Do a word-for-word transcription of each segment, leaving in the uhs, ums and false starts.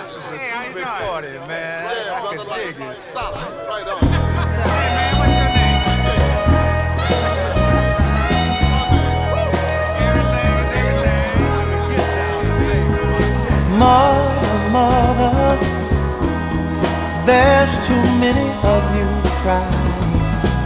This is a big party, man. Yeah, I brother, can like, dig it. solid. Right on. Hey, man, what's your name? Mother, mother, there's too many of you crying.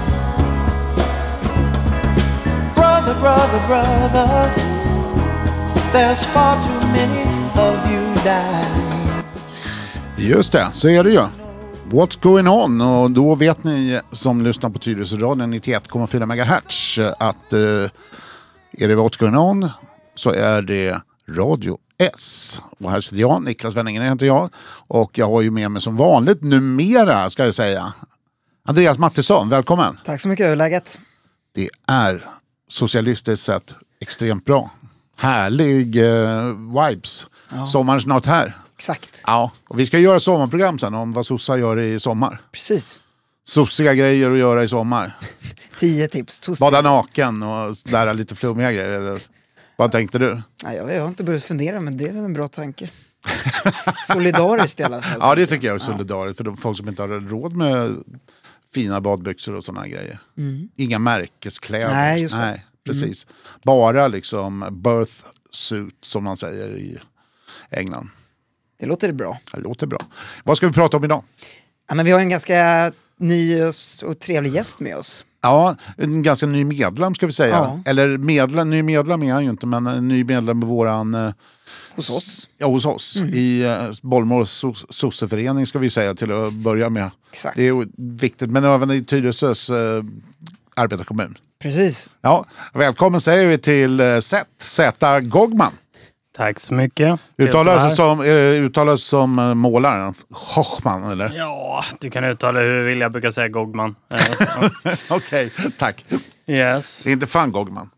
Brother, brother, brother, there's far too many of you dying. Just det, så är det ju. What's going on? Och då vet ni som lyssnar på Tyresöradion nittioett komma fyra megahertz att eh, är det What's going on så är det Radio S. Och här sitter jag, Niklas Wenningen heter jag. Och jag har ju med mig som vanligt numera, ska jag säga, Andreas Mattisson, välkommen. Tack så mycket, hur är läget? Det är socialistiskt sett extremt bra. Härlig eh, vibes. Ja. Sommaren snart här. Exakt. Ja, och vi ska göra sommarprogram sen om vad sossar gör i sommar. Precis. Sossiga grejer att göra i sommar. Tio tips. Tossiga. Bada naken och lära lite flummiga grejer. Eller, vad tänkte du? Nej, jag, jag har inte börjat fundera, men det är väl en bra tanke. Solidariskt i alla fall. Ja, det tycker jag är solidariskt. För de folk som inte har råd med fina badbyxor och sådana grejer. Mm. Inga märkeskläder. Nej, just det. Nej, precis. Mm. Bara liksom birth suit som man säger i England. Det låter bra. Det låter bra. Vad ska vi prata om idag? Ja, men vi har en ganska ny och trevlig gäst med oss. Ja, en ganska ny medlem ska vi säga. Ja. Eller medlem, ny medlem är han ju inte, men en ny medlem i våran... Eh, hos oss. Ja, hos oss. Mm. I eh, Bollmors sosseförening ska vi säga till att börja med. Exakt. Det är viktigt, men även i Tyresös eh, arbetarkommun. Precis. Ja, välkommen säger vi till eh, Zet, Zeta Gogman. Tack så mycket. Uttalas som, eh, uttalas som eh, målaren. Hochman, eller? Ja, du kan uttala hur du vill. Jag brukar säga Gogman. Okej, okay, tack. Yes. Det är inte fan Gogman.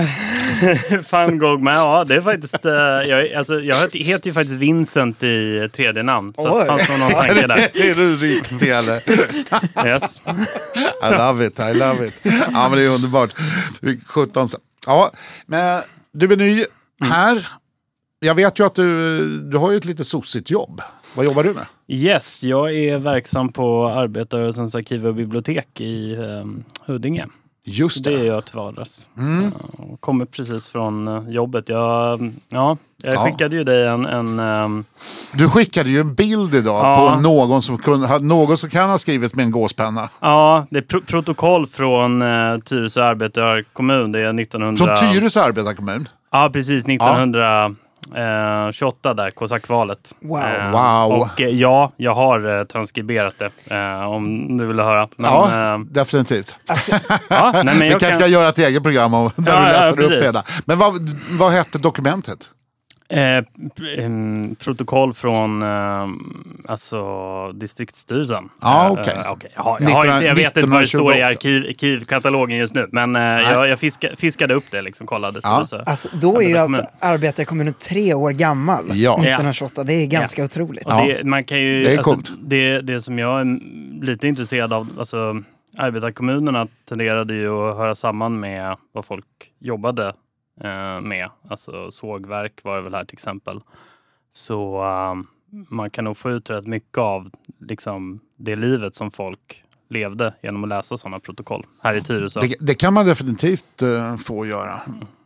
Fan Gogman, ja det är faktiskt... Uh, jag, alltså, jag heter ju faktiskt Vincent i tredje namn. Så Oj. det fanns nog någon tanke där. Är du riktigt eller? Yes. I love it, I love it. Ja, men det är underbart. sjutton. Ja, men du är ny här. Jag vet ju att du, du har ju ett lite sossigt jobb. Vad jobbar du med? Yes, jag är verksam på Arbetarrörelsens arkiv och bibliotek i um, Huddinge. Just det. Det är jag till vardags. Mm. Uh, kommer precis från uh, jobbet. Jag, ja, jag ja. skickade ju dig en... en um... Du skickade ju en bild idag ja. på någon som, kunde, någon som kan ha skrivit med en gåspenna. Ja, det är pro- protokoll från uh, Tyresö arbetarkommun. Det är nittonhundra... Från Tyresö arbetarkommun? Ja, precis. nittonhundra... Eh, tjugoåtta där, Kosakvalet. Wow. Eh, wow. Och eh, ja, jag har eh, transkriberat det eh, om du vill höra. Men, ja, eh, definitivt. ja, nej, men vi kanske kan... ska göra ett eget program om, där ja, du läser ja, upp det. Men vad, vad hette dokumentet? Eh, pr- protokoll från eh, alltså distriktsstyrelsen. Ah, okay. Eh, okay. Jag, har, jag, har inte, jag vet inte vad det står i arkiv, arkivkatalogen just nu. Men eh, jag, jag fiska, fiskade upp det, liksom, kollade. Ja. Så, alltså, då är ju alltså arbetarkommunen tre år gammal. Ja. nittonhundratjugoåtta. Det är ganska ja. otroligt. Och det, man kan ju, det är alltså, coolt. Det, det som jag är lite intresserad av, alltså, arbetarkommunerna tenderade ju att höra samman med vad folk jobbade med, alltså sågverk var det väl här till exempel. Så um, man kan nog få ut rätt mycket av liksom, det livet som folk levde genom att läsa sådana protokoll här i Tyresö. Det, det kan man definitivt uh, få göra.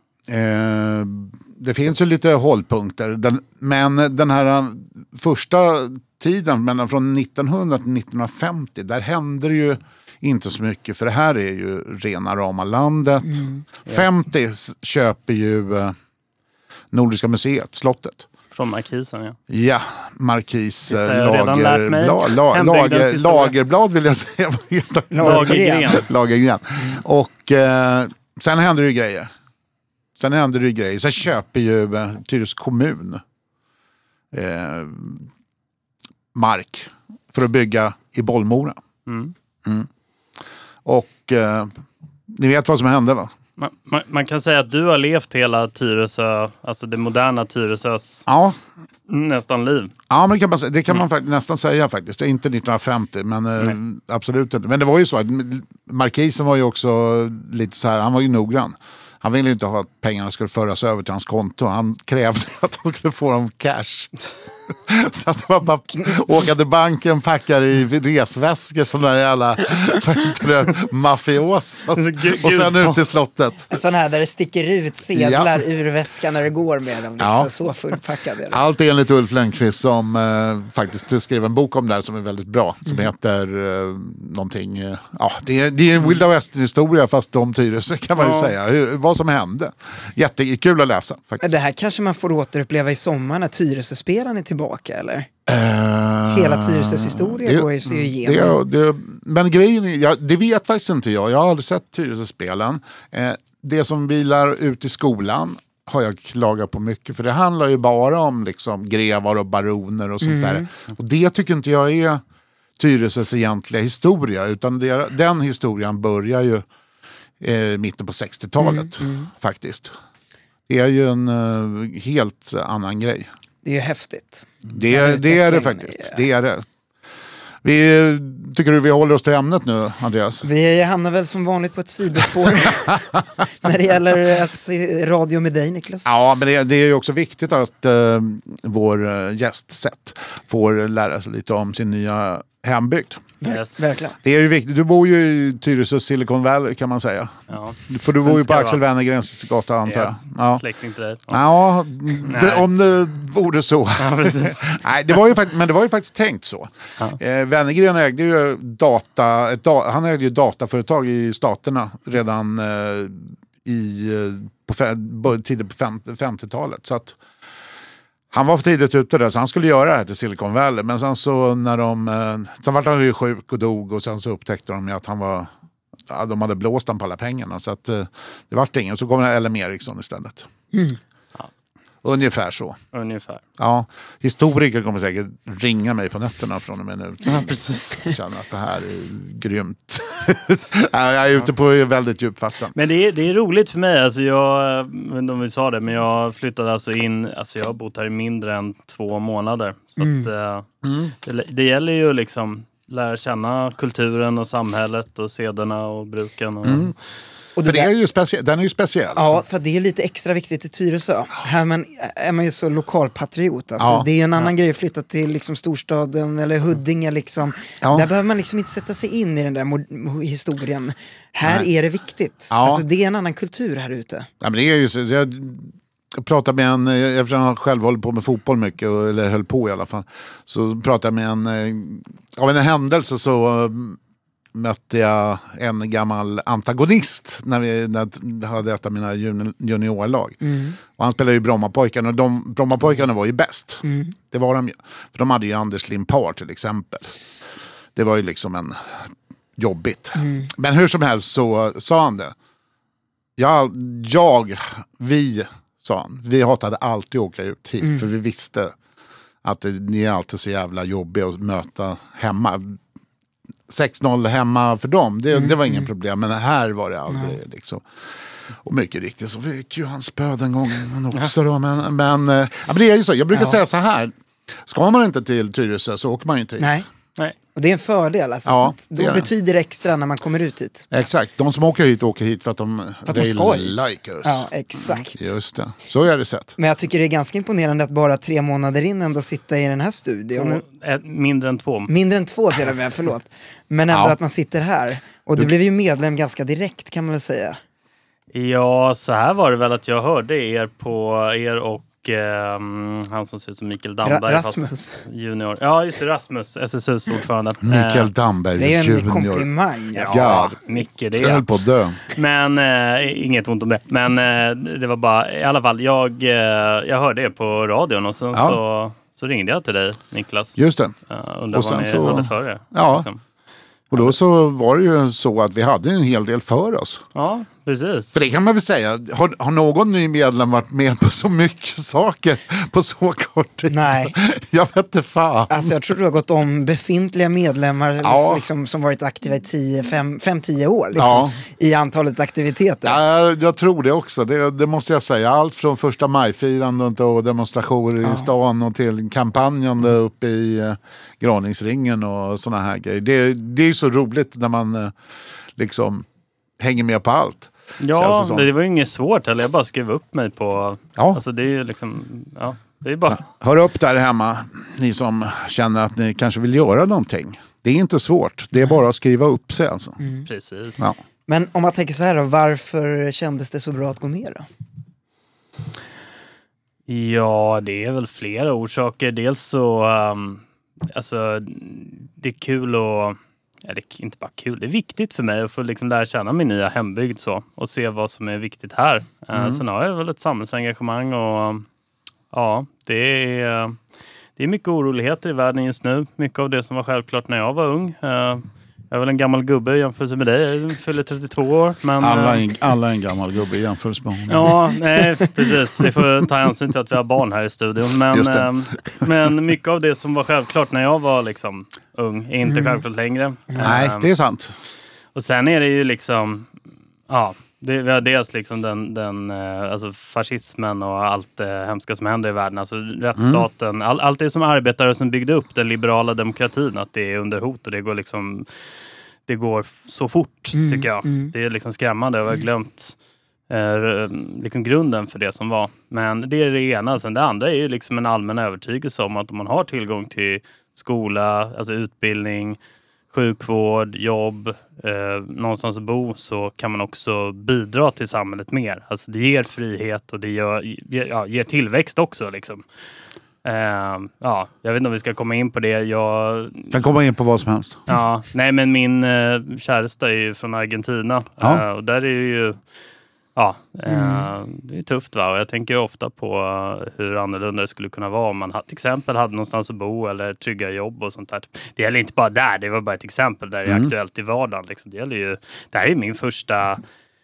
Mm. Uh, det finns ju lite hållpunkter. Den, men den här uh, första tiden mellan från nittonhundra till nittonhundrafemtio, där hände det ju inte så mycket, för det här är ju rena rama landet. Mm. Yes. femtio köper ju eh, Nordiska museet, slottet. Från markisen, ja. Ja, markis eh, lagerblad, la, lager, lagerblad vill jag säga. Lagergren. Lagergren. Mm. Och eh, sen händer det ju grejer. Sen händer det ju grejer. Sen köper ju eh, Tyresö kommun eh, mark för att bygga i Bollmora. Mm. Mm. Och eh, ni vet vad som hände, va? Man, man, man kan säga att du har levt hela Tyresö, alltså det moderna Tyresös ja. nästan liv. Ja, men det kan man, det kan man mm. nästan säga faktiskt. Det är inte nittonhundrafemtio, men eh, absolut inte. Men det var ju så att markisen var ju också lite så här, han var ju noggrann. Han ville ju inte ha att pengarna skulle föras över till hans konto. Han krävde att han skulle få dem cash. Så att man bara åka till banken, packar i resväskor som där är alla mafios och, och sen ut till slottet. En sån här där det sticker ut sedlar ja. ur väskan när det går med dem. Ja. Så fullpackade. Allt är enligt Ulf Lönnqvist som eh, faktiskt skrev en bok om det här som är väldigt bra. Som mm. heter eh, någonting, eh, ja det är, det är en Wilda Western-historia fast om Tyresö kan man ju ja. säga. Hur, vad som hände. Jättekul att läsa faktiskt. Det här kanske man får återuppleva i sommar när Tyresö-spelaren är tillbaka eller? Uh, Hela Tyresös historia det, går ju så igenom. Det, det, men grejen, ja, det vet faktiskt inte jag. Jag har aldrig sett Tyresö-spelen. Eh, det som vilar ut i skolan har jag klagat på mycket. För det handlar ju bara om liksom, grevar och baroner och sånt mm. där. Och det tycker inte jag är Tyresös egentliga historia. Utan det, den historien börjar ju eh, mitten på sextiotalet mm, mm. faktiskt. Det är ju en uh, helt annan grej. Det är ju häftigt. Det är det, är det faktiskt. Är... Det är det. Vi, tycker du vi håller oss till ämnet nu, Andreas? Vi hamnar väl som vanligt på ett sidospår när det gäller att se radio med dig, Niklas. Ja, men det, det är ju också viktigt att uh, vår uh, gästsätt får lära sig lite om sin nya hembygd. Yes. Verkligen. Det är ju viktigt. Du bor ju i Tyresö, Silicon Valley kan man säga. Ja. För du bor ju på Axel Wennergrens gata antar jag. Yes. Ja. Släkting till dig. Ja, ja det, om det vore så. Ja, precis. Nej, det var ju faktiskt, men det var ju faktiskt tänkt så. Ja. Eh, Wennergren ägde ju data, ett da, han ägde ju dataföretag i staterna redan eh, i på fe, tidigt på femtiotalet. Så att han var för tidigt ute där så han skulle göra det här till Silicon Valley. Men sen så när de, sen var han ju sjuk och dog och sen så upptäckte de att han var, ja, de hade blåst han på alla pengarna. Så att det vart ingen. Så kom det L M Ericsson istället. Mm. Ja. Ungefär så. Ungefär. Ja, historiker kommer säkert ringa mig på nätterna från och med nu. Ja, precis. Jag känner att det här är grymt. Jag är ute på väldigt djupvatten. Men det är, det är roligt för mig. Alltså jag, jag vet inte om vi sa det, men jag flyttade alltså in, alltså jag har bott här i mindre än två månader. Så mm. att, uh, mm. det, det gäller ju liksom lära känna kulturen och samhället och sederna och bruken. Och, mm. Och det för det är ju speciellt, den är ju speciell. Ja, för det är lite extra viktigt i Tyresö. Här man, är man ju så lokalpatriot. Alltså. Ja. Det är ju en annan ja. grej att flytta till liksom, storstaden eller Huddinge. Liksom. Ja. Där behöver man liksom inte sätta sig in i den där mod- historien. Här Nej. är det viktigt. Ja. Alltså, det är en annan kultur här ute. Ja, men det är ju så, jag pratade med en, eftersom jag själv håller på med fotboll mycket, eller höll på i alla fall, så pratade jag med en, av en händelse så mötte jag en gammal antagonist när vi när jag hade ett av mina juniorlag. Mm. Och han spelade ju Brommapojkarna och de Brommapojkarna var ju bäst. Mm. Det var de ju. För de hade ju Anders Limpar till exempel. Det var ju liksom en jobbigt. Mm. Men hur som helst så sa han det. Jag, jag vi, sa han, vi hatade alltid att åka ut hit. Mm. För vi visste att det, ni är alltid så jävla jobbiga att möta hemma. sex noll hemma för dem, det, mm, det var ingen mm. problem. Men här var det aldrig mm. liksom. Och mycket riktigt så fick ju han spö den gången också då. Men, men, ja, men det är ju så, jag brukar ja. säga så här. Ska man inte till Tyresö så åker man inte hit. Nej. Nej. Och det är en fördel alltså. Ja, det då betyder det extra när man kommer ut hit. Exakt, de som åker hit åker hit för att de, för att de ska like us. Ja, exakt. Just det, så är det sett. Men jag tycker det är ganska imponerande att bara tre månader in ändå sitta i den här studion. Två, mindre än två. Mindre än två till och med, förlåt. Men ändå ja. att man sitter här. Och du, du blev ju medlem ganska direkt kan man väl säga. Ja, så här var det väl att jag hörde er på er och Um, han som ser ut som Mikael Damberg. Ra- Rasmus. Junior. Ja, just det, Rasmus, S S U:s ordförande. Mikael Damberg Det är en junior. komplimang. Alltså. Ja, Micke, det är jag höll på att dö. Men, uh, inget ont om det. Men uh, det var bara, i alla fall, jag, uh, jag hörde det på radion och sen ja. så, så ringde jag till dig, Niklas. Just det. Uh, undrar och vad ni så... hade för er. Ja. Liksom. Och då så var det ju så att vi hade en hel del för oss. Ja, precis. För det kan man väl säga. Har, har någon ny medlem varit med på så mycket saker på så kort tid? Nej. Jag vet inte fan. Alltså jag tror du har gått om befintliga medlemmar ja. liksom, som varit aktiva i tio, fem, fem, tio år. Liksom, ja. I antalet aktiviteter. Ja, jag tror det också. Det, det måste jag säga. Allt från första majfirandet och demonstrationer ja. i stan och till kampanjen uppe i eh, Graningsringen och såna här grejer. Det, det är så roligt när man eh, liksom hänger med på allt. Ja, det, det var ju inget svårt. Eller jag bara skrev upp mig på... Ja. Alltså det är ju liksom... Ja. det är bara... Hör upp där hemma, ni som känner att ni kanske vill göra någonting. Det är inte svårt, det är bara att skriva upp sig alltså. Mm. Precis. Ja. Men om man tänker så här då, varför kändes det så bra att gå med då? Ja, det är väl flera orsaker. Dels så, um, alltså det är kul och, ja, det är inte bara kul, det är viktigt för mig att få liksom lära känna min nya hembygd så och se vad som är viktigt här. Mm. Uh, sen har jag väl ett samhällsengagemang och ja, det är, det är mycket oroligheter i världen just nu. Mycket av det som var självklart när jag var ung. Uh, Jag är väl en gammal gubbe i jämförelse med dig. Jag fyller trettiotvå år. Men, alla, är, alla är en gammal gubbe i jämförelse med honom. Ja, nej, precis. Vi får ta hänsyn till att vi har barn här i studion. Men, eh, men mycket av det som var självklart när jag var liksom ung är inte mm. självklart längre. Nej, det är sant. Och sen är det ju liksom... Ja, det, vi har dels liksom den, den alltså fascismen och allt det hemska som händer i världen. Alltså rättsstaten. Mm. All, allt det som arbetare som byggde upp den liberala demokratin. Att det är under hot och det går liksom... Det går så fort, mm, tycker jag. Mm. Det är liksom skrämmande. Jag har glömt eh, liksom grunden för det som var. Men det är det ena. Sen det andra är ju liksom en allmän övertygelse om att om man har tillgång till skola, alltså utbildning, sjukvård, jobb, eh, någonstans att bo, så kan man också bidra till samhället mer. Alltså det ger frihet och det gör, ger, ja, ger tillväxt också liksom. Uh, ja, jag vet inte om vi ska komma in på det. Jag kan komma in på vad som helst. Ja, nej men min uh, käresta är ju från Argentina. Ja. Uh, och där är ju ja, uh, mm. det är tufft va. Och jag tänker ofta på uh, hur annorlunda det skulle kunna vara om man till exempel hade någonstans att bo eller trygga jobb och sånt där. Det gäller inte bara där, det var bara ett exempel där det är mm. aktuellt i vardagen liksom. Det gäller ju, det här är min första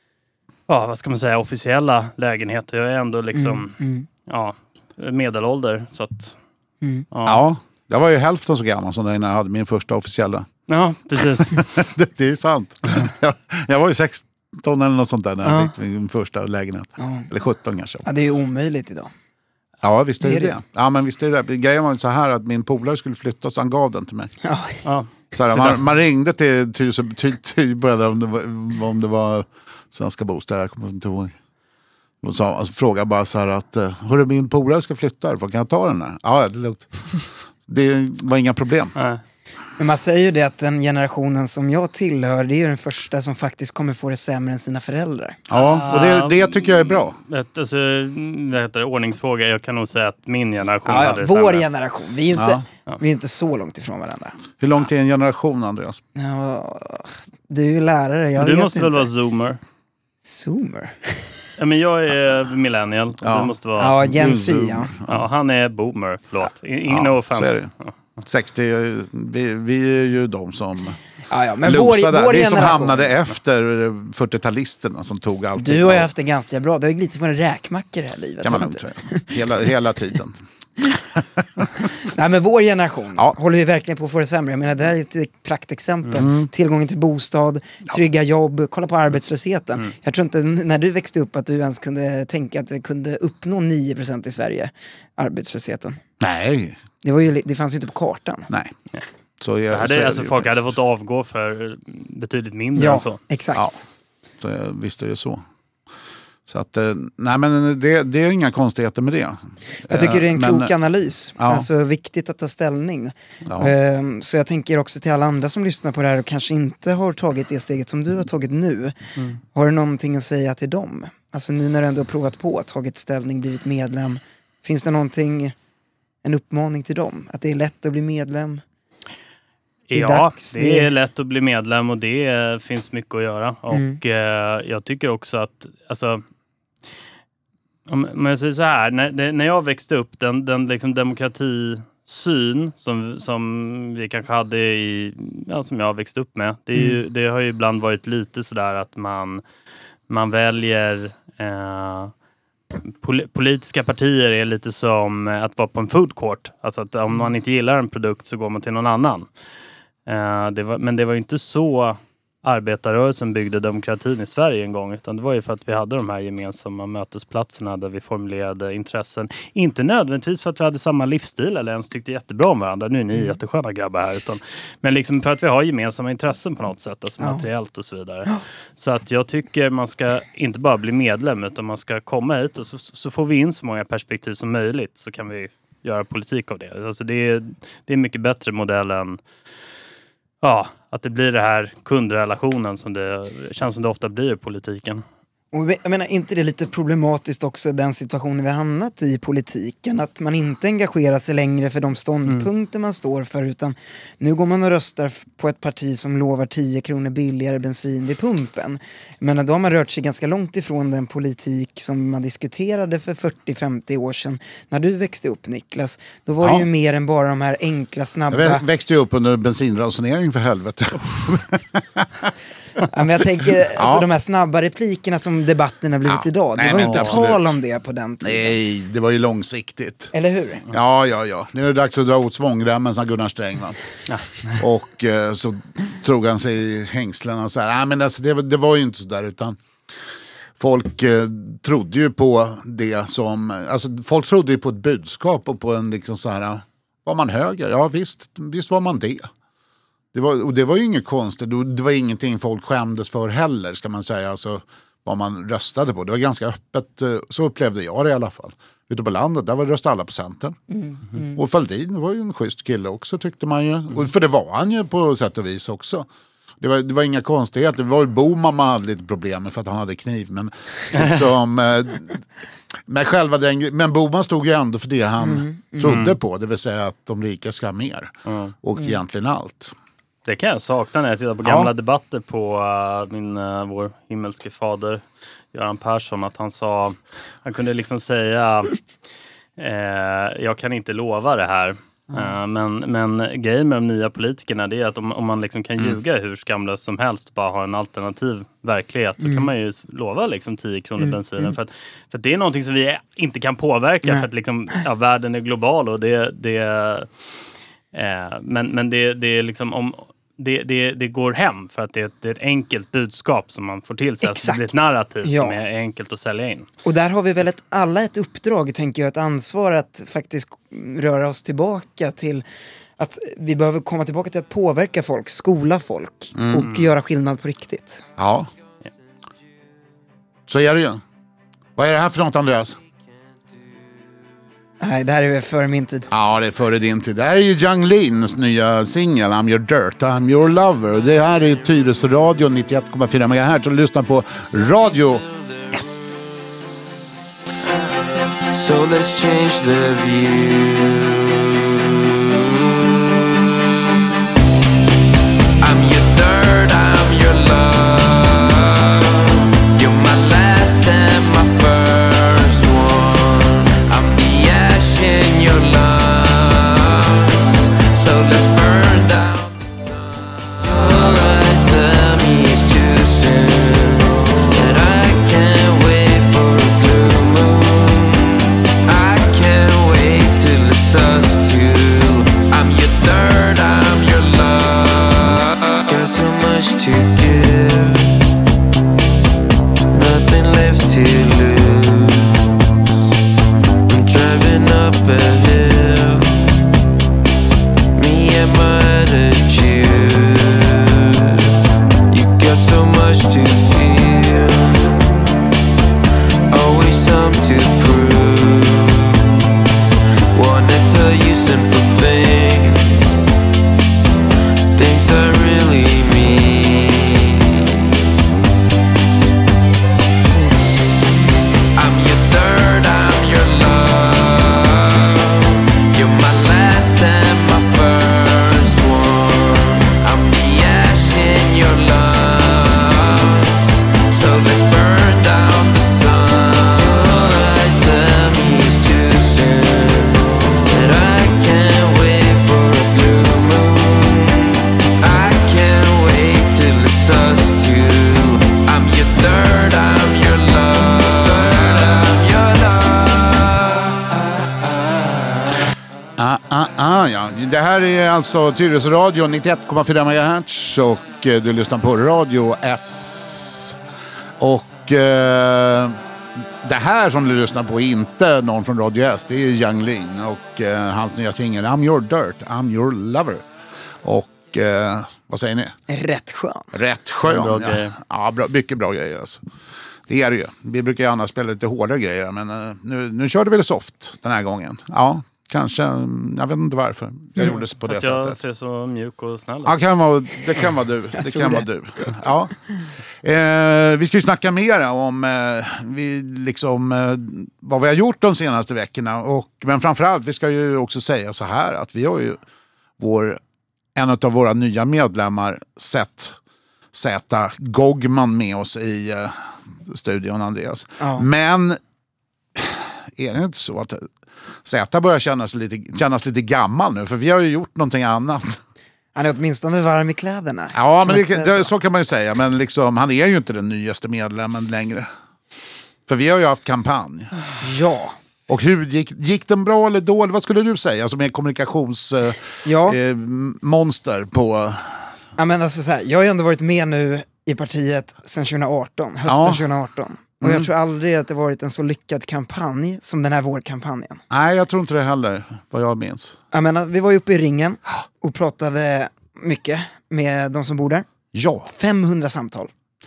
ja, vad ska man säga, officiella lägenhet. Jag är ändå liksom mm. Mm. ja, medelålder så att mm. ja. ja, jag var ju hälften så gammal som när jag hade min första officiella. Ja, precis. det, det är sant. jag, jag var ju sexton eller något sånt där när ja. jag fick min första lägenhet. Ja. Eller sjutton kanske. Ja, det är ju omöjligt idag. Ja, visst är det det. det. Ja, men visst är det det. Grejen var så här att min polare skulle flytta så han gav den till mig. Ja. Ja. Så här, man, man ringde till Tyresö ty, ty, om, det var, om det var Svenska Bostäder, jag kommer inte ihåg. Och så alltså, frågade bara så här att hörru, min polare ska flytta, för kan jag ta den här? Ja, det är lugnt. Det var inga problem. Nej. Men man säger ju det att den generationen som jag tillhör, det är ju den första som faktiskt kommer få det sämre än sina föräldrar. Ja, och det, det tycker jag är bra. Ett, alltså, det heter ordningsfråga. Jag kan nog säga att min generation ja, ja, hade det vår sämre. generation. Vi är ju inte, ja. vi är inte så långt ifrån varandra. Hur långt är en generation, Andreas? Ja, du är ju lärare. Jag du vet måste inte. väl vara zoomer? Zoomer? Ja, men jag är millennial. Ja, du måste vara ja Gen Z. Ja. Ja, han är boomer, förlåt. Ingen ja, offense. Ja. sextio, vi, vi är ju de som ja, ja, men losade. Vår, vår vi som hamnade efter fyrtiotalisterna som tog allt. Du har ju haft det ganska bra. Du har ju glidit på en räkmacka i det här livet. Kan man inte säga. Hela, hela tiden. Nej, men vår generation ja. håller vi verkligen på att få det sämre. Jag menar, det här är ett praktexempel. Mm. Tillgången till bostad, trygga jobb, kolla på arbetslösheten. Mm. Jag tror inte, när du växte upp, att du ens kunde tänka att det kunde uppnå nio procent i Sverige, arbetslösheten. Nej. Det, var ju, det fanns ju inte på kartan. Nej. Så jag, det hade, så alltså, folk faktiskt. hade fått avgå för betydligt mindre ja, än så. Exakt. Ja, exakt. Visst är det så. Så att, nej men det, det är inga konstigheter med det. Jag tycker det är en men, klok analys. Ja. Alltså viktigt att ta ställning. Ja. Så jag tänker också till alla andra som lyssnar på det här och kanske inte har tagit det steget som du har tagit nu. Mm. Har du någonting att säga till dem? Alltså nu när du ändå har provat på, tagit ställning, blivit medlem. Finns det någonting, en uppmaning till dem? Att det är lätt att bli medlem? Det ja, dags, det, det är lätt att bli medlem och det finns mycket att göra. Mm. Och eh, jag tycker också att, alltså, om, om jag säger så här, när, när jag växte upp, den, den liksom demokratisyn som, som vi kanske hade i, ja, som jag växte upp med, det, är ju, mm. det har ju ibland varit lite sådär att man, man väljer... Eh, Pol- politiska partier är lite som att vara på en food court. Alltså att om man inte gillar en produkt så går man till någon annan. Uh, det var, men det var ju inte så arbetarrörelsen byggde demokratin i Sverige en gång, utan det var ju för att vi hade de här gemensamma mötesplatserna där vi formulerade intressen. Inte nödvändigtvis för att vi hade samma livsstil eller ens tyckte jättebra om varandra. Nu är ni jättesköna grabbar här. Utan, men liksom för att vi har gemensamma intressen på något sätt, alltså ja. materiellt och så vidare. Ja. Så att jag tycker man ska inte bara bli medlem, utan man ska komma hit och så, så får vi in så många perspektiv som möjligt, så kan vi göra politik av det. Alltså det är, det är en mycket bättre modell än ja, att det blir det här kundrelationen som det känns som det ofta blir i politiken. Och jag menar, inte det är lite problematiskt också den situationen vi har hamnat i politiken, att man inte engagerar sig längre för de ståndpunkter mm. man står för, utan nu går man och röstar på ett parti som lovar tio kronor billigare bensin vid pumpen. Men då har man rört sig ganska långt ifrån den politik som man diskuterade för fyrtio femtio år sedan. När du växte upp, Niklas, då var ja. det ju mer än bara de här enkla, snabba... Jag växte ju upp under bensinransonering för helvete. Ja, men jag tänker, alltså ja. de här snabba replikerna som debatten har blivit ja. idag, det Nej, var ju inte absolut. tal om det på den tiden. Nej, det var ju långsiktigt. Eller hur? Ja, ja, ja. Nu är det dags att dra åt svångremmen, sa Gunnar Sträng. Ja. Och eh, så drog han sig i hängslen och så här. Nej, men alltså, det, det var ju inte så där, utan folk eh, trodde ju på det som, alltså folk trodde ju på ett budskap och på en liksom så här, var man höger? Ja, visst, visst var man det. Det var, och det var ju inget konstigt. Det var ingenting folk skämdes för heller, ska man säga. Alltså, vad man röstade på. Det var ganska öppet. Så upplevde jag det i alla fall. Ute på landet, där var det röstade alla på Centern. Mm, mm. Och Fälldin var ju en schysst kille också, tyckte man ju. Mm. Och för det var han ju på sätt och vis också. Det var, det var inga konstigheter. Det var Boman man hade lite problem med för att han hade kniv. Men, liksom, men, själva den, men Boman stod ju ändå för det han mm, mm. trodde på. Det vill säga att de rika ska ha mer. Mm. Och mm. egentligen allt. Det kan jag sakna när jag tittar på gamla ja. debatter på uh, min, uh, vår himmelske fader Göran Persson, att han sa, han kunde liksom säga eh, jag kan inte lova det här. Mm. Uh, men, men grejen med de nya politikerna, det är att om, om man liksom kan mm. ljuga hur skamlöst som helst och bara ha en alternativ verklighet, så mm. kan man ju lova liksom tio kronor mm. bensinen. Mm. För, att, för att det är någonting som vi inte kan påverka. Nej. För att liksom, ja, världen är global och det, det eh, men, men det, det är liksom om Det, det, det går hem för att det är, ett, det är ett enkelt budskap som man får till sig. Alltså det blir ett narrativ ja. som är enkelt att sälja in. Och där har vi väl ett, alla ett uppdrag, tänker jag, ett ansvar att faktiskt röra oss tillbaka till att vi behöver komma tillbaka till att påverka folk, skola folk mm. och göra skillnad på riktigt. Ja. ja. Så är det ju. Vad är det här för något, Andreas? Nej, det här är väl före min tid. Ja, det är före din tid. Det här är ju Yung Leans nya singel I'm Your Dirt, I'm Your Lover. Och det här är Tyresö Radio nittioett komma fyra megahertz och lyssnar på Radio S. So let's change the view. I'm your dirt, I'm your love. You're my last and my first one. I'm the ash in your lungs. So let's burn down the sun. Your eyes tell me it's too soon, and I can't wait for a blue moon. I can't wait till the sun's man ja. Det här är alltså Tyresö Radio nittioett komma fyra megahertz och eh, du lyssnar på Radio S. Och eh, det här som du lyssnar på är inte någon från Radio S. Det är Yung Lean och eh, hans nya singel I'm Your Dirt, I'm Your Lover. Och eh, vad säger ni? Rätt skön. Rätt skön, bra ja. grejer. Ja, bra, mycket bra grejer alltså. Det är det ju. Vi brukar ju annars spela lite hårdare grejer, men uh, nu, nu kör det väl soft den här gången. Ja, kanske. Jag vet inte varför jag mm. gjorde det på det jag sättet. Jag ser så mjuk och snäll. Ja, kan vara, det kan vara du. Det kan det. vara du. Ja. Eh, vi ska ju snacka mer om eh, vi liksom, eh, vad vi har gjort de senaste veckorna. Och, men framförallt, vi ska ju också säga så här att vi har ju vår, en av våra nya medlemmar sett Z Gogman med oss i eh, studion, Andreas. Ja. Men är det inte så att Z börjar kännas lite, kännas lite gammal nu? För vi har ju gjort någonting annat. Han är åtminstone varm i kläderna. Ja, men det, det, så kan man ju säga. Men liksom, han är ju inte den nyaste medlemmen längre. För vi har ju haft kampanj. Ja. Och hur gick, gick den bra eller dåligt? Vad skulle du säga som är kommunikationsmonster eh, ja. eh, monster på... Ja, men alltså så här, jag har ju ändå varit med nu i partiet sedan tjugo arton, hösten ja. tjugo arton. Och mm. jag tror aldrig att det varit en så lyckad kampanj som den här vårkampanjen. Nej, jag tror inte det heller, vad jag minns. Jag menar, vi var ju uppe i ringen och pratade mycket med de som bor där. Ja. femhundra samtal.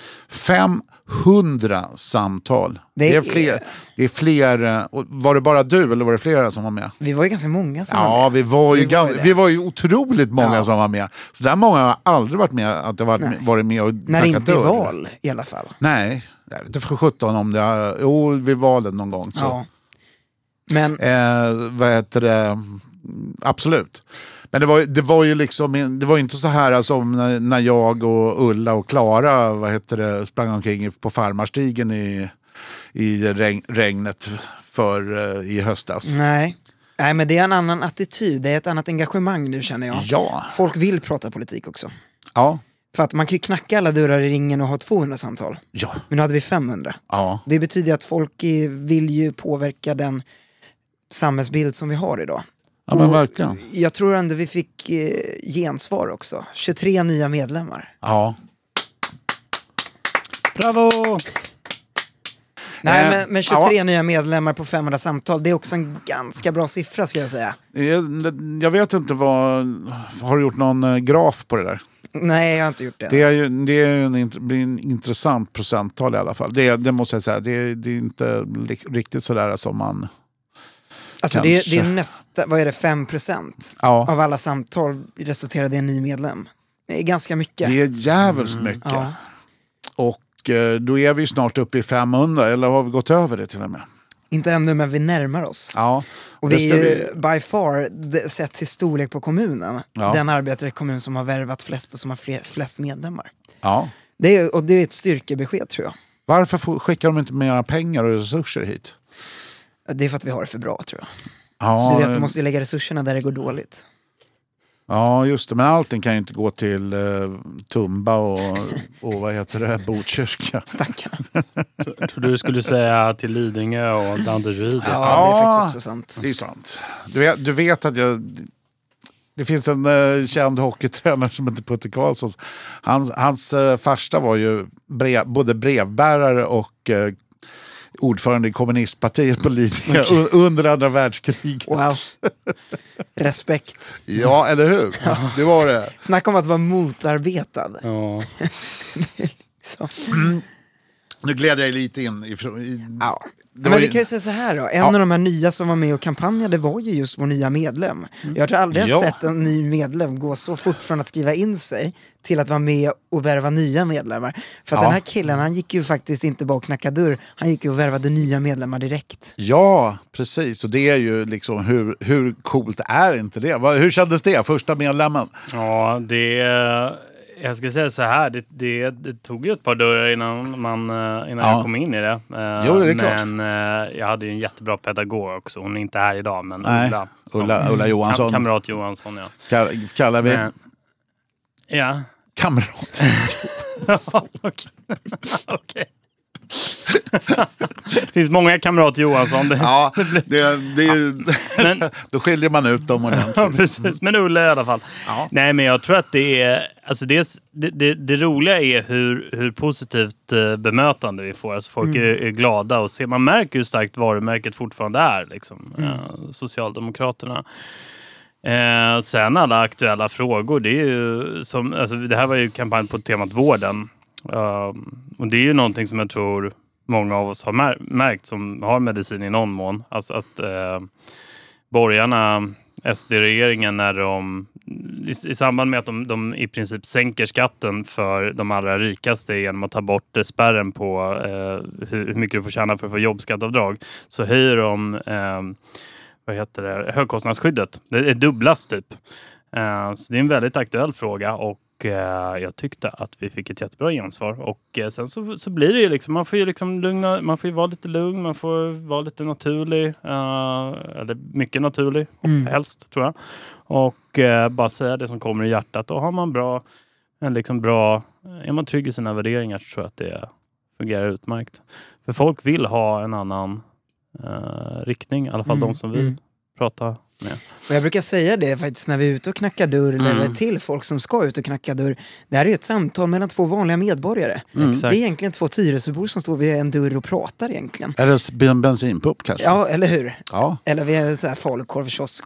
femhundra samtal. Det är, det är fler. Det är fler. Var det bara du eller var det flera som var med? Vi var ju ganska många som ja, var med. Vi var ju, vi var, ju vi var ju otroligt många ja. som var med. Så där många har aldrig varit med att det var, varit med och när det inte är val i alla fall. Nej, jag vet inte för sjutton om det. Jo, vi valen någon gång. Så. Ja. Men eh, vad heter det? Absolut. Men det var, det var ju liksom, det var inte så här som när, när jag och Ulla och Klara, vad heter det, sprang omkring på Farmarstigen i, i regn, regnet för i höstas. Nej. Nej, men det är en annan attityd, det är ett annat engagemang nu känner jag. Ja. Folk vill prata politik också. Ja. För att man kan ju knacka alla dörrar i ringen och ha tvåhundra samtal. Ja. Men nu hade vi femhundra. Ja. Det betyder att folk vill ju påverka den samhällsbild som vi har idag. Ja, men verkligen. Jag tror ändå vi fick eh, gensvar också. tjugotre nya medlemmar. Ja. Bravo! Nej, men, men tjugotre ja. nya medlemmar på femhundra samtal, det är också en ganska bra siffra ska jag säga. Jag vet inte vad... Har du gjort någon graf på det där? Nej, jag har inte gjort det. Det är ju, det är ju en, en intressant procenttal i alla fall. Det, det måste jag säga. Det, det är inte riktigt sådär som man... Alltså det är, det är nästa, vad är det, fem procent ja. av alla samtal resulterade i en ny medlem. Det är ganska mycket. Det är jävligt mm. mycket. Ja. Och eh, då är vi snart uppe i femhundra, eller har vi gått över det till och med? Inte ännu, men vi närmar oss. Ja. Och vi är ju vi... by far, sett till storlek på kommunen, ja. den arbetarkommun som har värvat flest och som har fler, flest medlemmar. Ja. Det är, och det är ett styrkebesked tror jag. Varför får, skickar de inte mer pengar och resurser hit? Det är för att vi har det för bra tror jag. Ja, du vet, du måste ju lägga resurserna där det går dåligt. Ja, just det. Men allting kan ju inte gå till uh, Tumba och, och vad heter det? Botkyrka. Stackarna. Tror du skulle säga till Lidingö och Danderyd? Ja, ja, det är faktiskt också sant. Det är sant. Du vet, du vet att jag... Det finns en uh, känd hockeytränare som heter Putte Karlsson. Hans, hans uh, farsta var ju brev, både brevbärare och... Uh, ordförande i kommunistpartiet på Lidingö okay. under andra världskriget. Wow. Respekt. Ja, eller hur? Ja. Det var det. Snacka om att vara motarbetad. Ja. mm. Nu gläder jag lite in. Ifrån, i, ja. Men vi kan ju säga så här då. En ja. av de här nya som var med och kampanjade var ju just vår nya medlem. Mm. Jag har aldrig ja. sett en ny medlem gå så fort från att skriva in sig till att vara med och värva nya medlemmar. För att ja. den här killen, han gick ju faktiskt inte bara och knacka dörr. Han gick ju och värvade nya medlemmar direkt. Ja, precis. Och det är ju liksom, hur, hur coolt är inte det? Hur kändes det, första medlemmen? Ja, det är... Jag ska säga så här, det, det, det tog ju ett par dörrar innan, man, innan ja. jag kom in i det. Jo, det är klart. Men jag hade ju en jättebra pedagog också. Hon är inte här idag, men Nej. Ulla. Ulla, Ulla Johansson. Kam, kamrat Johansson, ja. Kall, kallar vi... Men, ja. Kamrat. Okej. Okay. Det finns många kamrater Johansson. Det, ja, det, det, ja. Men, då skiljer man ut dem ordentligt. Ja, precis. Men Ulle i alla fall. Ja. Nej, men jag tror att det är... Alltså det, det, det, det roliga är hur, hur positivt eh, bemötande vi får. Alltså folk mm. är, är glada och ser, man märker hur starkt varumärket fortfarande är. Liksom, mm. eh, Socialdemokraterna. Eh, sen alla aktuella frågor, det är ju som, alltså det här var ju kampanj på temat vården. Uh, och det är ju någonting som jag tror många av oss har mär- märkt som har medicin i någon mån. Alltså att uh, borgarna, S D-regeringen, när de i, i samband med att de, de i princip sänker skatten för de allra rikaste genom att ta bort spärren på uh, hur, hur mycket du får tjäna för att få jobbskattavdrag, så höjer de uh, vad heter det, högkostnadsskyddet. Det är dubblas typ. Uh, så det är en väldigt aktuell fråga och uh, jag tyckte att vi fick ett jättebra gensvar. Och uh, sen så, så blir det ju liksom, man får ju liksom lugna, man får ju vara lite lugn, man får vara lite naturlig, uh, eller mycket naturlig, mm. helst tror jag. Och uh, bara säga det som kommer i hjärtat. Och har man bra, en liksom bra, är man trygg i sina värderingar, så tror jag att det fungerar utmärkt. För folk vill ha en annan Uh, riktning, i alla fall mm, de som vill mm. prata med. Och jag brukar säga det faktiskt när vi är ute och knackar dörr mm. eller till folk som ska ut och knacka dörr. Det här är ju ett samtal mellan två vanliga medborgare. Mm. Det är egentligen två Tyresöbor som står vid en dörr och pratar egentligen. Eller en bensinpupp kanske. Ja, eller hur? Ja. Eller vid en så här falukorvkiosk.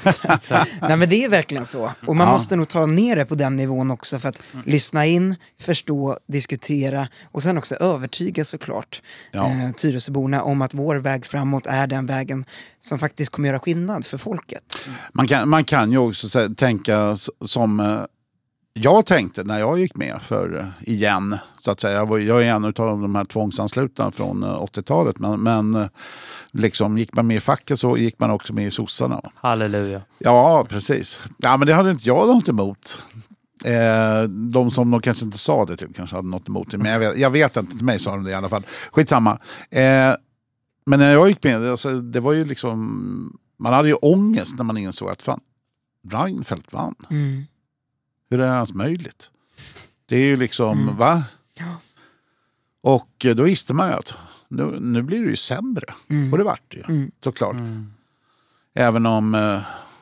Nej, men det är verkligen så. Och man ja. måste nog ta ner det på den nivån också för att mm. lyssna in, förstå, diskutera och sen också övertyga såklart ja. eh, Tyresöborna om att vår väg framåt är den vägen som faktiskt kommer göra skillnad för folket. Man kan, man kan ju också så, tänka som eh, jag tänkte när jag gick med för eh, igen, så att säga. Jag, var, jag är en av de här tvångsanslutna från eh, åttiotalet, men, men eh, liksom gick man med i facket så gick man också med i sossarna. Halleluja. Ja, precis. Ja, men det hade inte jag något emot. Eh, de som de kanske inte sa det till kanske hade något emot det, men jag vet, jag vet inte, till mig sa de det i alla fall. Skitsamma. Eh, men när jag gick med, alltså, det var ju liksom, man hade ju ångest när man insåg att fan, Reinfeldt vann. Mm. Hur är det ens möjligt? Det är ju liksom, mm. va? Ja. Och då visste man ju att nu, nu blir det ju sämre. Mm. Och det vart det ju, mm. såklart. Mm. Även om eh,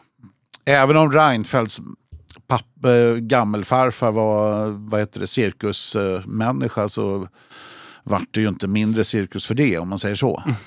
även om Reinfeldts pappa, gammelfarfar var, vad heter det, cirkusmänniska, så vart det ju inte mindre cirkus för det, om man säger så. Mm.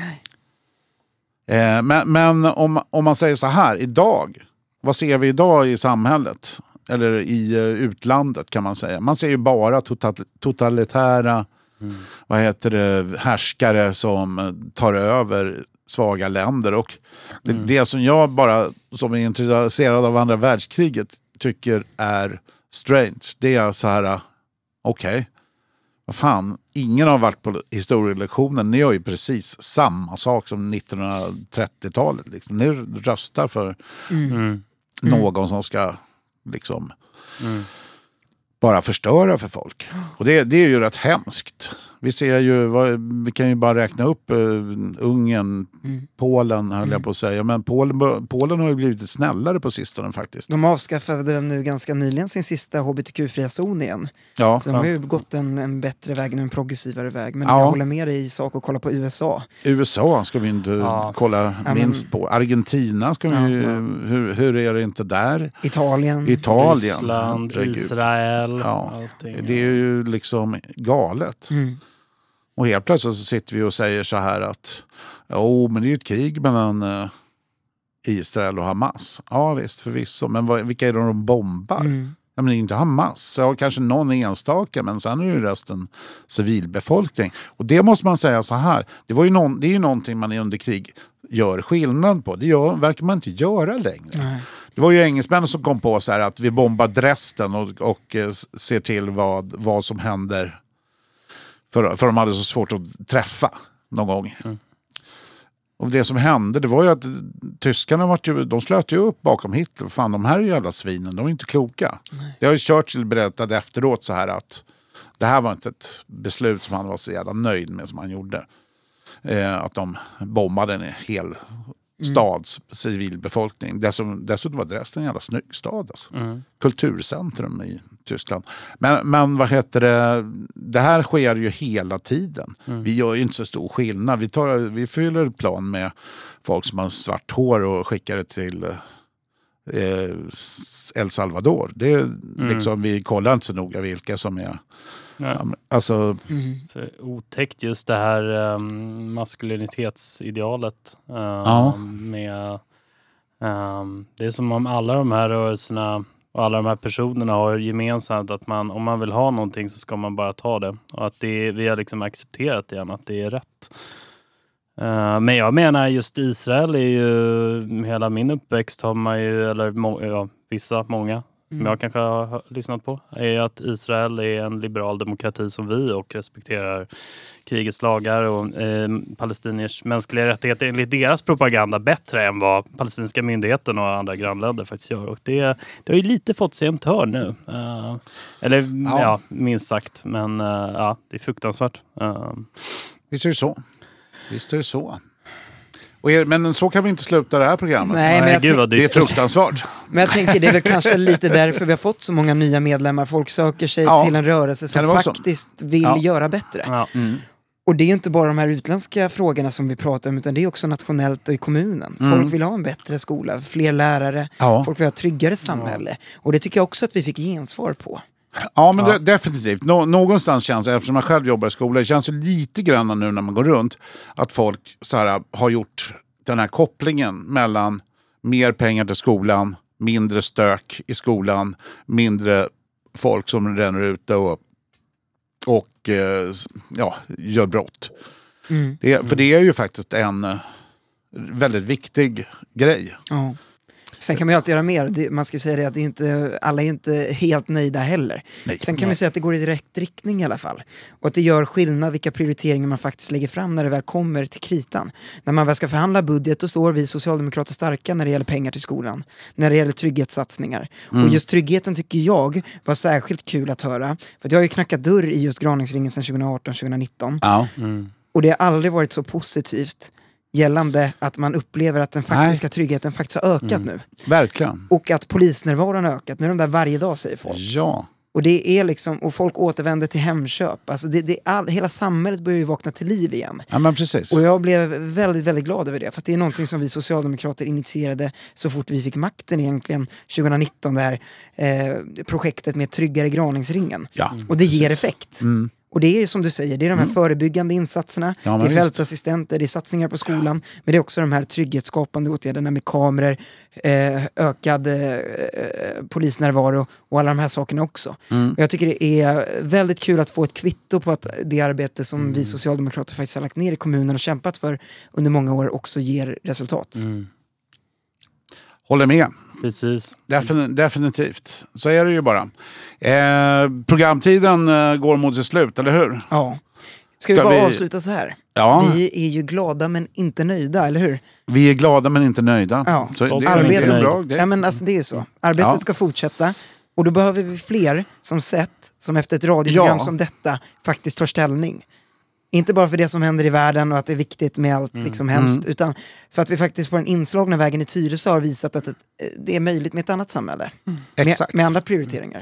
Eh, men men om, om man säger så här, idag, vad ser vi idag i samhället? Eller i uh, utlandet kan man säga. Man ser ju bara total- totalitära mm. vad heter det, härskare som tar över svaga länder. Och det, mm. det som jag bara, som är intresserad av andra världskriget, tycker är strange. Det är så här, okej. Okay. Vad fan, ingen har varit på historielektionen. Ni gör ju precis samma sak som nittonhundratrettiotalet. Liksom. Ni röstar för mm. någon som ska liksom mm. bara förstöra för folk. Och det, det är ju rätt hemskt. Vi ser ju, vi kan ju bara räkna upp uh, Ungern, mm. Polen höll mm. jag på att säga. Men Polen, Polen har ju blivit lite snällare på sistone faktiskt. De avskaffade nu ganska nyligen sin sista H B T Q-fria zon igen. Ja. Så de har ju gått en, en bättre väg, en progressivare väg. Men ja. jag håller med dig i sak och kolla på U S A. U S A ska vi inte ja. kolla ja, minst men... på. Argentina ska vi ja, ja. Hur, hur är det inte där? Italien. Italien. Ryssland, Israel. Ja. Allting. Det är ju liksom galet. Mm. Och helt plötsligt så sitter vi och säger så här att jo, men det är ju ett krig mellan uh, Israel och Hamas. Ja visst, förvisso. Men vad, vilka är det de bombar? Mm. Ja, men det är inte Hamas. Ja, kanske någon enstaka, men sen är ju resten civilbefolkning. Och det måste man säga så här. Det, var ju någon, det är ju någonting man under krig gör skillnad på. Det gör, verkar man inte göra längre. Nej. Det var ju engelsmännen som kom på så här att vi bombar Dresden och, och eh, ser till vad, vad som händer. För, för de hade så svårt att träffa någon gång. Mm. Och det som hände, det var ju att tyskarna var ju, de slöt ju upp bakom Hitler. Fan, de här jävla svinen, de är inte kloka. Nej. Det har ju Churchill berättat efteråt så här att det här var inte ett beslut som han var så jävla nöjd med som han gjorde. Eh, att de bombade en hel stads mm. civilbefolkning. Dessutom, dessutom var Dresden en jävla snygg stad. Alltså. Mm. Kulturcentrum i Tyskland. Men, men vad heter det? Det här sker ju hela tiden. Mm. Vi gör ju inte så stor skillnad. Vi, tar, vi fyller ett plan med folk som har svart hår och skickar det till eh, El Salvador. Det är mm. liksom, vi kollar inte så noga vilka som är... Ja. Alltså, mm. så otäckt just det här um, maskulinitetsidealet uh, ja. med um, det är som om alla de här rörelserna och alla de här personerna har gemensamt att man, om man vill ha någonting så ska man bara ta det, och att det, vi har liksom accepterat igen att det är rätt. Uh, men jag menar just Israel är ju, hela min uppväxt har man ju, eller må, ja, vissa, många som jag kanske har lyssnat på, är att Israel är en liberal demokrati som vi och respekterar krigets lagar och eh, palestiniers mänskliga rättigheter enligt deras propaganda bättre än vad palestinska myndigheten och andra grannländer faktiskt gör. Och det, det har ju lite fått sig en törn nu. Uh, eller ja. ja, minst sagt. Men uh, ja, det är fruktansvärt. Uh. Visst är det så. Visst är det så. Och er, men så kan vi inte sluta det här programmet. Nej, men Nej, gud, vad det är fruktansvärt. Men jag tänker det är väl kanske lite därför vi har fått så många nya medlemmar. Folk söker sig ja. till en rörelse som faktiskt så? vill ja. göra bättre. Ja. Mm. Och det är inte bara de här utländska frågorna som vi pratar om, utan det är också nationellt och i kommunen. Folk mm. vill ha en bättre skola, fler lärare, ja. folk vill ha ett tryggare samhälle. Ja. Och det tycker jag också att vi fick gensvar på. Ja, men ja. Det, definitivt. Nå, någonstans känns det, eftersom jag själv jobbar i skolan, det känns ju lite grann nu när man går runt att folk så här, har gjort den här kopplingen mellan mer pengar till skolan, mindre stök i skolan, mindre folk som ränner ute och, och eh, ja, gör brott. Mm. Det, för det är ju faktiskt en eh, väldigt viktig grej. Ja. Sen kan man ju alltid göra mer. Det, man ska säga det att det är inte, alla är inte helt nöjda heller. Nej. Sen kan man säga att det går i rätt riktning i alla fall. Och att det gör skillnad vilka prioriteringar man faktiskt lägger fram när det väl kommer till kritan. När man väl ska förhandla budget, då står vi socialdemokrater starka när det gäller pengar till skolan. När det gäller trygghetssatsningar. Mm. Och just tryggheten tycker jag var särskilt kul att höra. För att jag har ju knackat dörr i just Graningsringen sedan tjugo arton tjugo nitton. Ja. Mm. Och det har aldrig varit så positivt gällande att man upplever att den faktiska Nej. tryggheten faktiskt har ökat mm. nu. Verkligen. Och att polisnärvaron har ökat. Nu är de där varje dag, säger folk. Ja. Och det är liksom, och folk återvänder till hemköp. Alltså det, det all, hela samhället börjar ju vakna till liv igen. Ja, men precis. Och jag blev väldigt, väldigt glad över det. För att det är någonting som vi socialdemokrater initierade så fort vi fick makten egentligen tjugo nitton. Det här eh, projektet med tryggare Graningsringen. Ja, och det ger effekt. Mm. Och det är som du säger, det är de här mm. förebyggande insatserna, ja, det är fältassistenter, det är satsningar på skolan, men det är också de här trygghetsskapande åtgärderna med kameror, eh, ökad eh, polisnärvaro och alla de här sakerna också. Mm. Och jag tycker det är väldigt kul att få ett kvitto på att det arbete som mm. vi socialdemokrater faktiskt har lagt ner i kommunen och kämpat för under många år också ger resultat. Mm. Håller med. Precis. Defin- definitivt. Så är det ju bara. Eh, programtiden eh, går mot sitt slut, eller hur? Ja. Ska vi Ska bara vi... avsluta så här? Ja. Vi är ju glada men inte nöjda, eller hur? Vi är glada men inte nöjda. Ja. Så det är Arbetet, inte bra. Det... Ja, men alltså det är så. Arbetet ja. ska fortsätta. Och då behöver vi fler som sett, som efter ett radioprogram ja. som detta faktiskt tar ställning. Inte bara för det som händer i världen och att det är viktigt med allt mm. liksom hemskt, mm. utan för att vi faktiskt på den inslagna vägen i Tyresö har visat att det är möjligt med ett annat samhälle. Mm. Med, Exakt. med andra prioriteringar.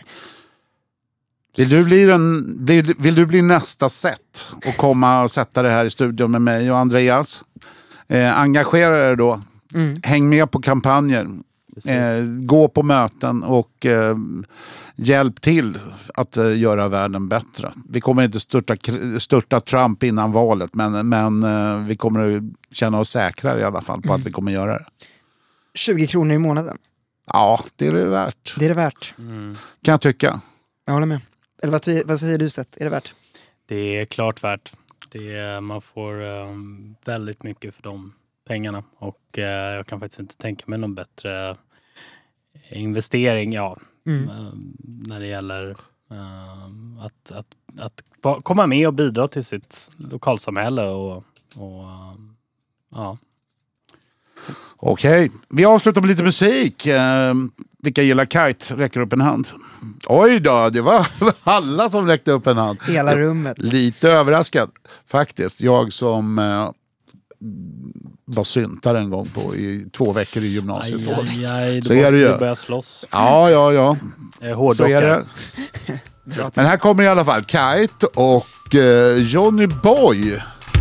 Vill du bli, en, vill, vill du bli nästa sätt och komma och sätta det här i studion med mig och Andreas? Eh, engagera er då. Mm. Häng med på kampanjer. Eh, gå på möten och eh, hjälp till att eh, göra världen bättre. Vi kommer inte störta, störta Trump innan valet, men, men eh, vi kommer känna oss säkra i alla fall på mm. att vi kommer göra det. tjugo kronor i månaden. Ja, det är det värt. Det är det värt. Mm. Kan jag tycka. Jag håller med. Eller vad, vad säger du, Seth? Är det värt? Det är klart värt. Det är, man får um, väldigt mycket för de pengarna. Och uh, jag kan faktiskt inte tänka mig någon bättre investering, ja. Mm. Uh, när det gäller uh, att, att, att va, komma med och bidra till sitt lokalsamhälle. Och, och uh, ja. Okej, vi avslutar med lite musik. Uh, vilka gillar Kite? Räcker upp en hand. Oj då, det var alla som räckte upp en hand. Hela rummet. Lite överraskad faktiskt. Jag som uh, var syntare en gång på i två veckor i gymnasiet. Aj, aj, aj, då så måste är det ju. vi börja slåss. Ja, ja, ja. Jag så är det. Men här kommer i alla fall Kite och eh, Johnny Boy.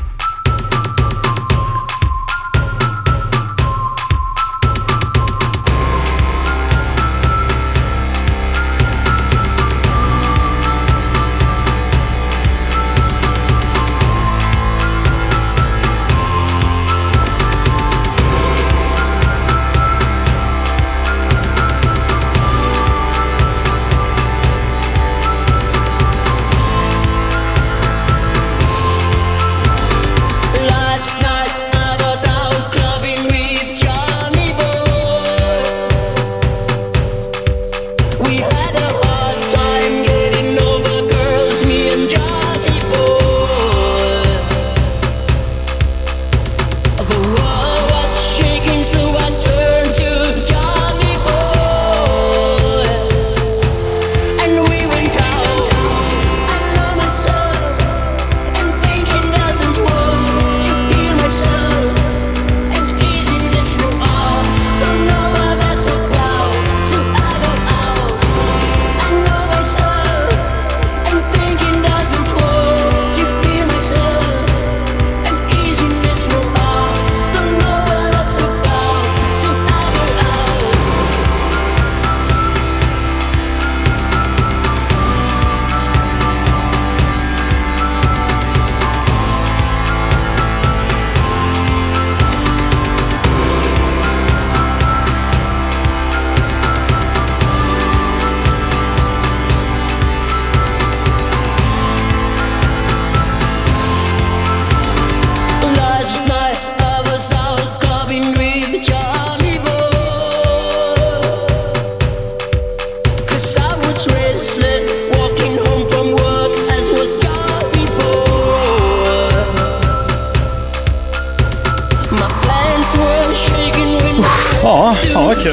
Ja, fan vad kul.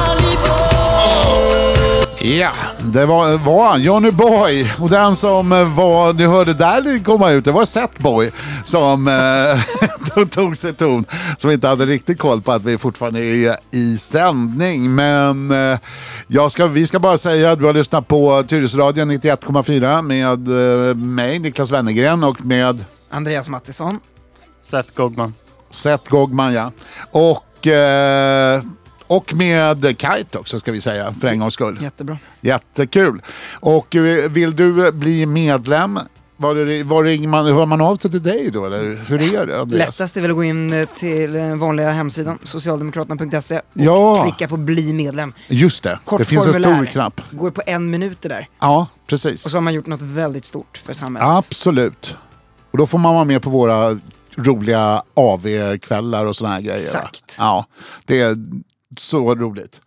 Ja, det var, var han, Johnny Boy. Och den som var, ni hörde där komma ut, det var Setboy som eh, tog sig ton. Som inte hade riktigt koll på att vi fortfarande är i sändning. Men eh, jag ska, vi ska bara säga att du har lyssnat på Tyresöradion nittioett komma fyra med eh, mig, Niklas Wennergren, och med Andreas Mattisson. Seth Gogman. Seth Gogman, ja. Och... Eh, Och med Kite också, ska vi säga, för en gångs skull. Jättebra. Jättekul. Och vill du bli medlem, var det, var det man, hör man av till dig då? Eller hur är det, Andreas? Lättast är väl att gå in till den vanliga hemsidan, socialdemokraterna punkt se, och ja. klicka på bli medlem. Just det, kort det finns en stor knapp. Går på en minut där. Ja, precis. Och så har man gjort något väldigt stort för samhället. Absolut. Och då får man vara med på våra roliga A V-kvällar och såna här grejer. Exakt. Ja, det är så roligt.